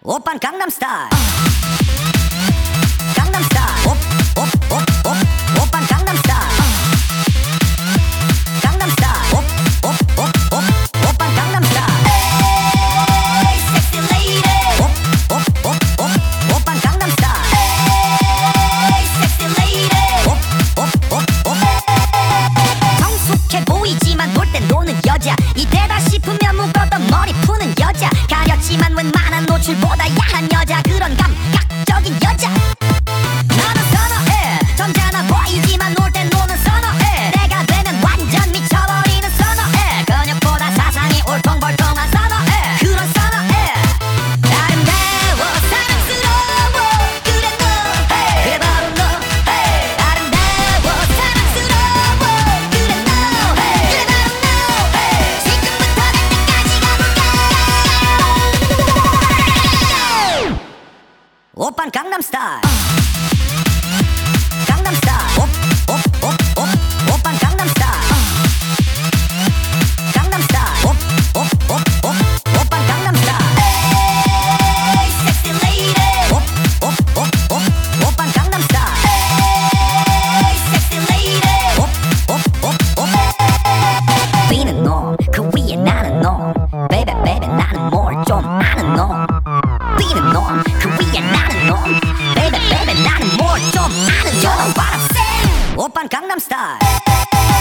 오빤 강남스타일 강남스타일 오빤 강남스타일 강남스타일 오빤 강남스타일 Hey sexy lady 오빤 강남스타일 Hey sexy lady 성숙해 보이지만 놀 땐 노는 여자 이때다 싶으면 묶었던 머리 푸는 여자 가렸지만 웬만한 노출보다 야한 여자 그런 감각적인 여자 나는 선어해 점잖아 보이지만 놀 땐 노는 선어해 내가 되면 완전 미쳐버리는 선어해 근육보다 사상이 울퉁불퉁한 선어해 그런 선어해 아름다워 사랑스러워 그래 너 그래 바로 너 아름다워 사랑스러워 그래 너 그래 바로 너 지금부터 날 때까지 가볼까 오빤 강남스타일 강남스타일 오빤 강남스타일 강남스타일 오빤 강남스타일 Hey sexy lady 오빤 강남스타일 Hey sexy lady B는 놈그 위에 나는 놈 Baby baby 나는 뭘 좀 아는 놈 B는 놈그 위에 나는 놈 Baby baby 나는 뭘 좀 아는 놈 오빤 강남스타일